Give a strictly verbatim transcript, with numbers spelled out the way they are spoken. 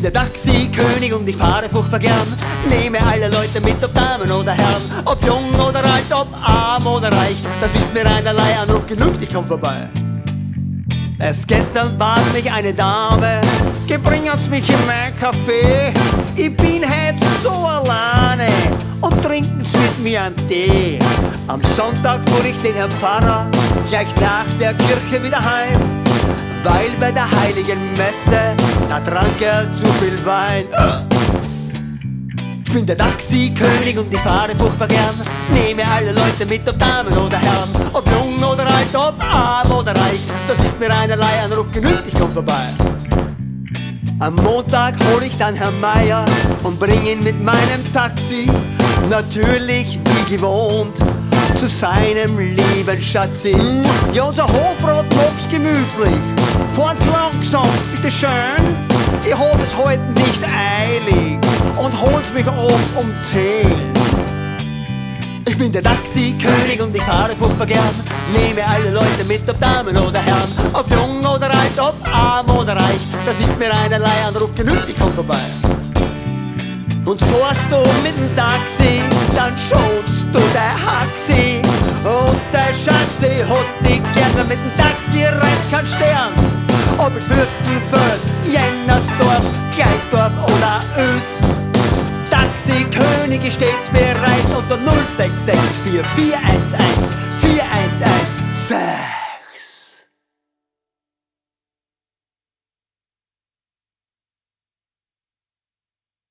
der Taxi-König und ich fahre furchtbar gern. Nehme alle Leute mit, ob Damen oder Herren, ob jung oder alt, ob arm oder reich. Das ist mir einerlei Anruf genug, ich komm vorbei. Erst gestern bat mich eine Dame, geh bringen's mich in mein Café. Ich bin heut so alleine und trinken's mit mir einen Tee. Am Sonntag fuhr ich den Herrn Pfarrer gleich nach der Kirche wieder heim, weil bei der heiligen Messe, da trank er zu viel Wein. Ich bin der Taxi-König und ich fahre furchtbar gern. Nehme alle Leute mit, ob Damen oder Herren, ob jung oder alt, ob arm oder reich. Das ist mir einerlei Anruf genug, ich komm vorbei. Am Montag hol ich dann Herrn Meier und bring ihn mit meinem Taxi, natürlich wie gewohnt, zu seinem lieben Schatzi. Ja, unser Hofrat mag's gemütlich, fahrt's langsam, bitteschön. Ich hab es heute nicht eilig und hol's mich ab um zehn. Ich bin der Taxi-König und ich fahre furchtbar gern. Nehme alle Leute mit, ob Damen oder Herren, ob jung oder alt, ob arm oder reich. Das ist mir einerlei Anruf genug, ich komm vorbei. Und fährst du mit dem Taxi, dann schonst du der Haxi. Und der Schatzi hat dich gerne mit dem Taxi, reißt kein Stern. Ob in Fürstenfeld, Jennersdorf, Gleisdorf oder Oels. Taxi-König ist stets bereit unter null sechs sechs vier vier eins eins vier eins eins.